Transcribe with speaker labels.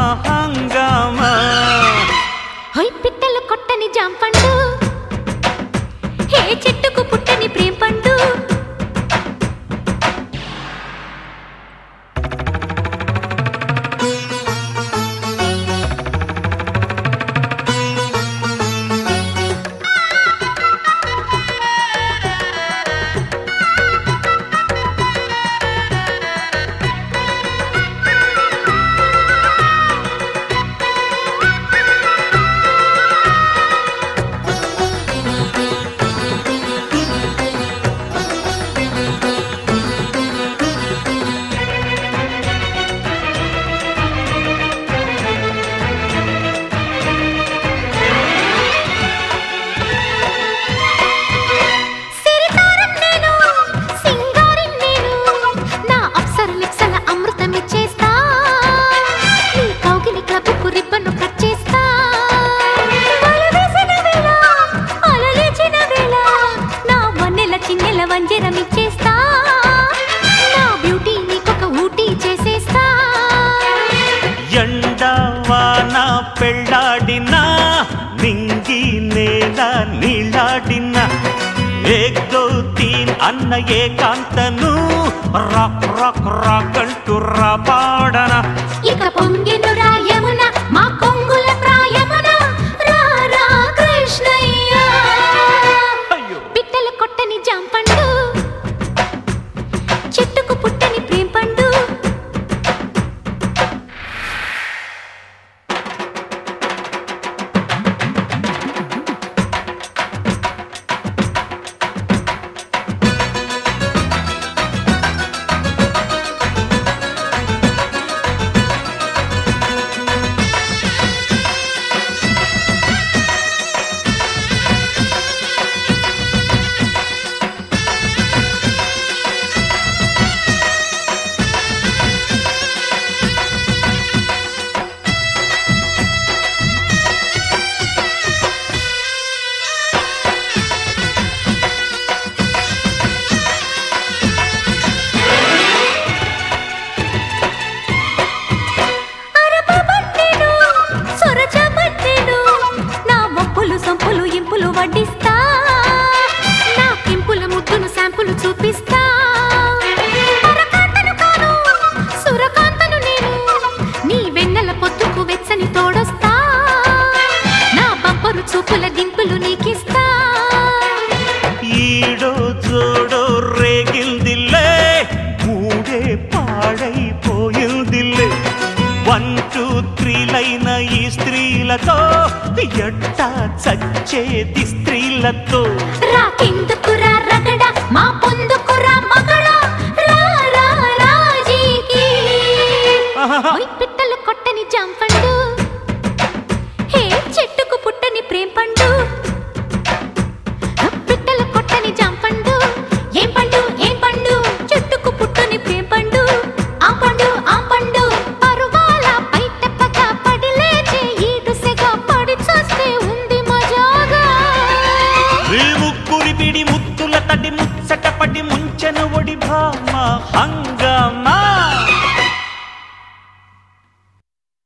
Speaker 1: హంగామా
Speaker 2: హై పిట్టలు కొట్టని జాంపండు హే చెట్టుకు పుట్టని ప్రేమ పండు
Speaker 1: ఎండవాన పెళ్ళాడినా నింగి నేల నీళ్ళాడినా ఏక్ దో తీన్ అన్న ఏకాంతను రాక్ రాక్ రాక్ అంటూ రాపాడనా
Speaker 2: ఇక పొంగెను రాయమున మా కొంగుల ప్రాయమున రా రా కృష్ణయ్య పిట్టలు కొట్టని జాంపండు చెట్టుకు పుట్టని ప్రేమ పండు సంపులు ఇంపులు వడ్డిస్తా నా కింపుల ముద్దును శాంపులు చూపిస్తా పరకాంతను కాను సురకాంతను నేను నీ వెన్నెల పొత్తుకు వెచ్చని తోడొస్తా నా బంపరు చూపుల దింపులు నీకిస్తా
Speaker 1: ఈడో జోడో రేగిల్దిల్లే మూడే పాడైపోయిందిల్లే 1 2 3 లైన ఈ స్త్రీలతో ఎట్టా చచ్చేది స్త్రీలతో
Speaker 2: రా కిందుకురా రగడ మా పొందుకురా మగడ రా రా రాజీకి ఓయ్ పిట్టలు కొట్టని జాంపండు హే చెట్టుకు పుట్టని ప్రేమ పండు పిట్టలు కొట్టని జాంపండు ఏం పండు చెట్టుకు పుట్టని ప్రేమ పండు ఆ పండు పరువాల బయట పగ పడి లేచే ఈడుసెగా పడి చూస్తే ఉంది మజాగా
Speaker 1: ముక్కురి పిడి ముత్తుల తడి ముచ్చటపడి ముంచెను ఒడి